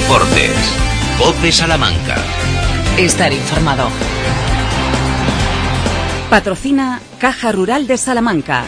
Deportes. COPE Salamanca. Estar informado. Patrocina Caja Rural de Salamanca.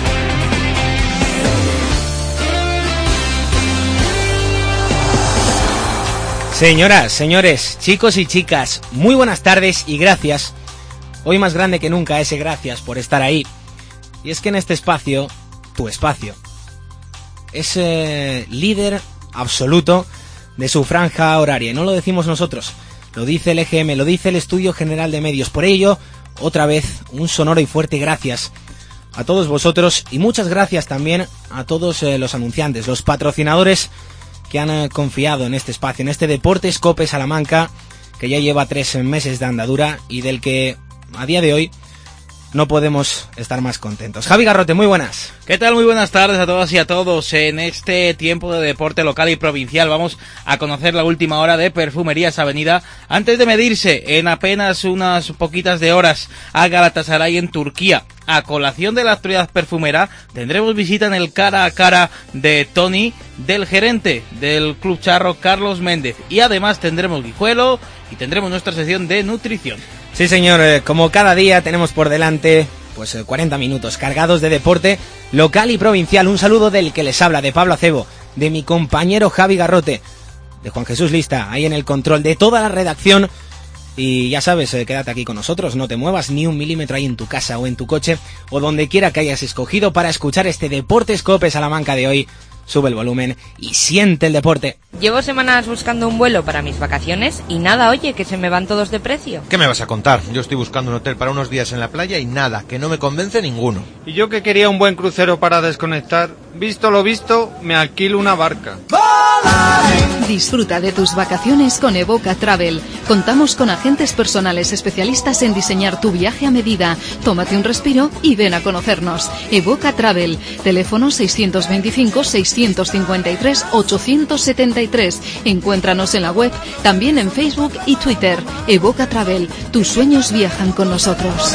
Señoras, señores, chicos y chicas, muy buenas tardes y gracias. Hoy más grande que nunca ese gracias por estar ahí. Y es que en este espacio, tu espacio, es líder absoluto de su franja horaria. Y no lo decimos nosotros, lo dice el EGM, lo dice el Estudio General de Medios. Por ello, otra vez, un sonoro y fuerte gracias a todos vosotros y muchas gracias también a todos los anunciantes, los patrocinadores que han confiado en este espacio, en este Deportes COPE Salamanca, que ya lleva 3 meses de andadura y del que a día de hoy no podemos estar más contentos. Javi Garrote, muy buenas. ¿Qué tal? Muy buenas tardes a todas y a todos. En este tiempo de deporte local y provincial vamos a conocer la última hora de Perfumerías Avenida antes de medirse en apenas unas poquitas de horas a Galatasaray en Turquía. A colación de la actualidad perfumera tendremos visita en el cara a cara de Tony, del gerente del Club Charro, Carlos Méndez, y además tendremos guijuelo y tendremos nuestra sección de nutrición. Sí, señor, como cada día tenemos por delante 40 minutos cargados de deporte local y provincial. Un saludo del que les habla, de Pablo Acebo, de mi compañero Javi Garrote, de Juan Jesús Lista, ahí en el control, de toda la redacción. Y ya sabes, quédate aquí con nosotros, no te muevas ni un milímetro ahí en tu casa o en tu coche o donde quiera que hayas escogido para escuchar este Deportes COPE Salamanca de hoy. Sube el volumen y siente el deporte. Llevo semanas buscando un vuelo para mis vacaciones y nada, oye, que se me van todos de precio. ¿Qué me vas a contar? Yo estoy buscando un hotel para unos días en la playa y nada, que no me convence ninguno. Y yo que quería un buen crucero para desconectar, visto lo visto, me alquilo una barca. Disfruta de tus vacaciones con Evoca Travel. Contamos con agentes personales especialistas en diseñar tu viaje a medida. Tómate un respiro y ven a conocernos. Evoca Travel. Teléfono 625-653-873. Encuéntranos en la web, también en Facebook y Twitter. Evoca Travel. Tus sueños viajan con nosotros.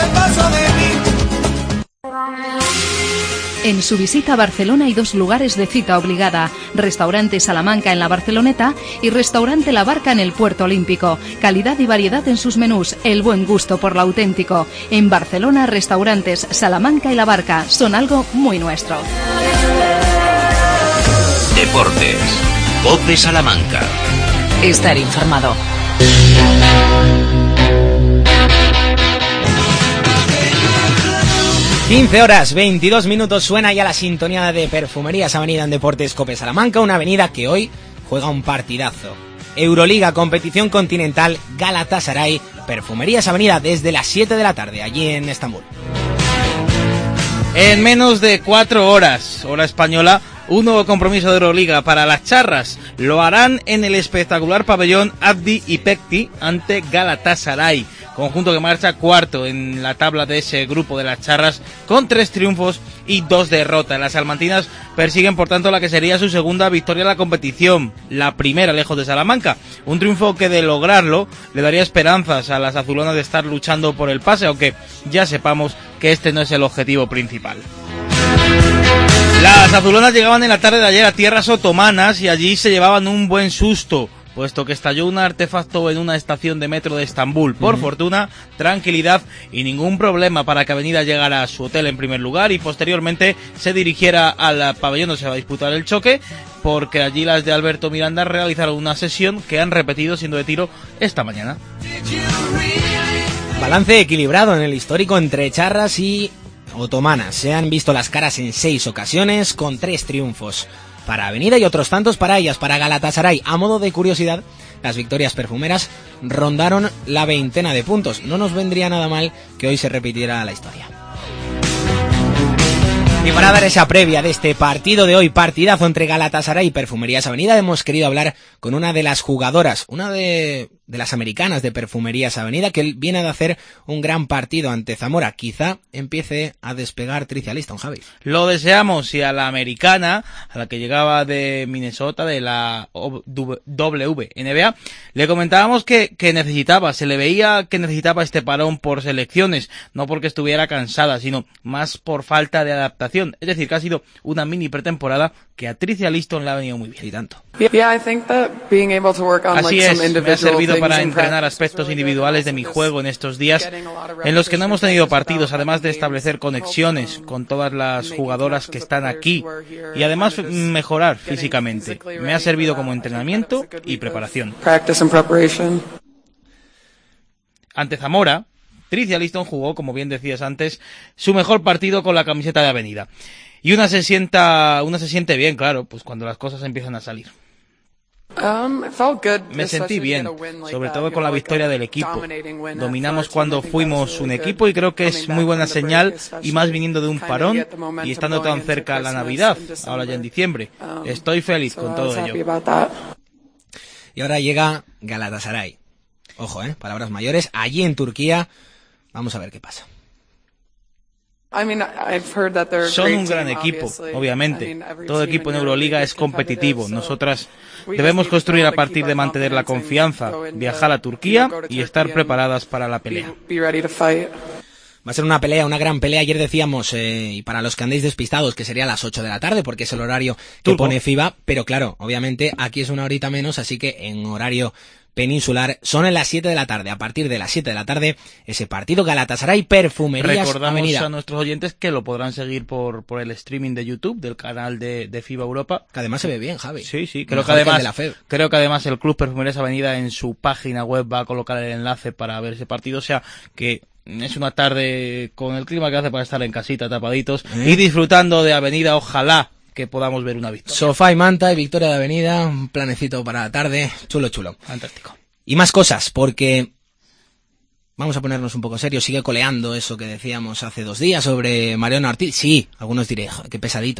En su visita a Barcelona hay 2 lugares de cita obligada: Restaurante Salamanca en la Barceloneta y Restaurante La Barca en el Puerto Olímpico. Calidad y variedad en sus menús, el buen gusto por lo auténtico. En Barcelona, restaurantes Salamanca y La Barca son algo muy nuestro. Deportes. COPE Salamanca. Estar informado. (15:22) suena ya la sintonía de Perfumerías Avenida en Deportes COPE Salamanca, una avenida que hoy juega un partidazo. Euroliga, competición continental, Galatasaray, Perfumerías Avenida desde las 7 de la tarde, allí en Estambul. En menos de 4 horas, hora española, un nuevo compromiso de Euroliga para las charras. Lo harán en el espectacular pabellón Abdi İpekli ante Galatasaray, conjunto que marcha cuarto en la tabla de ese grupo de las charras con 3 triunfos y 2 derrotas. Las salmantinas persiguen por tanto la que sería su segunda victoria en la competición, la primera lejos de Salamanca. Un triunfo que de lograrlo le daría esperanzas a las azulonas de estar luchando por el pase, aunque ya sepamos que este no es el objetivo principal. Las azulonas llegaban en la tarde de ayer a tierras otomanas y allí se llevaban un buen susto, puesto que estalló un artefacto en una estación de metro de Estambul. Por fortuna, tranquilidad y ningún problema para que Avenida llegara a su hotel en primer lugar y posteriormente se dirigiera al pabellón donde se va a disputar el choque, porque allí las de Alberto Miranda realizaron una sesión que han repetido siendo de tiro esta mañana. Balance equilibrado en el histórico entre charras y otomanas. Se han visto las caras en 6 ocasiones con 3 triunfos para Avenida y otros tantos para ellas. Para Galatasaray, a modo de curiosidad, las victorias perfumeras rondaron la 20 de puntos. No nos vendría nada mal que hoy se repitiera la historia. Y para dar esa previa de este partido de hoy, partidazo entre Galatasaray y Perfumerías Avenida, hemos querido hablar con una de las jugadoras, una de las americanas de Perfumerías Avenida, que viene de hacer un gran partido ante Zamora. Quizá empiece a despegar Tricia Liston, Javi. Lo deseamos, y a la americana, a la que llegaba de Minnesota, de la WNBA, le comentábamos que necesitaba, se le veía que necesitaba este parón por selecciones, no porque estuviera cansada, sino más por falta de adaptación. preparación. Es decir, que ha sido una mini pretemporada que a Tricia Liston le ha venido muy bien. Y tanto. Así es, me ha servido para entrenar aspectos individuales de mi juego en estos días en los que no hemos tenido partidos, además de establecer conexiones con todas las jugadoras que están aquí y además mejorar físicamente. Me ha servido como entrenamiento y preparación. Ante Zamora, Tricia Liston jugó, como bien decías antes, su mejor partido con la camiseta de Avenida. Y una se siente bien, claro, pues cuando las cosas empiezan a salir. Me sentí bien, sobre todo con la victoria del equipo. Dominamos cuando fuimos un equipo y creo que es muy buena señal, y más viniendo de un parón y estando tan cerca a la Navidad, ahora ya en diciembre. Estoy feliz con todo ello. Y ahora llega Galatasaray. Ojo, palabras mayores. Allí en Turquía, vamos a ver qué pasa. Son un gran equipo, obviamente. Todo equipo en Euroliga es competitivo. Nosotras debemos construir a partir de mantener la confianza, viajar a Turquía y estar preparadas para la pelea. Va a ser una pelea, una gran pelea. Ayer decíamos, y para los que andéis despistados, que sería a las 8 de la tarde, porque es el horario que pone FIBA. Pero claro, obviamente aquí es una horita menos, así que en horario peninsular son en las 7 de la tarde. A partir de las 7 de la tarde, ese partido Galatasaray Perfumerías Recordamos Avenida. a nuestros oyentes que lo podrán seguir por el streaming de YouTube del canal de FIBA Europa. Que además se ve bien, Javi. Sí, creo que además el Club Perfumerías Avenida en su página web va a colocar el enlace para ver ese partido. O sea que es una tarde con el clima que hace para estar en casita tapaditos y disfrutando de Avenida. Ojalá que podamos ver una victoria. Sofá y manta y victoria de Avenida, un planecito para la tarde, chulo. Fantástico. Y más cosas, porque vamos a ponernos un poco serios. Sigue coleando eso que decíamos hace 2 días sobre Mariano Ortiz. Sí, algunos diréis, qué pesadito.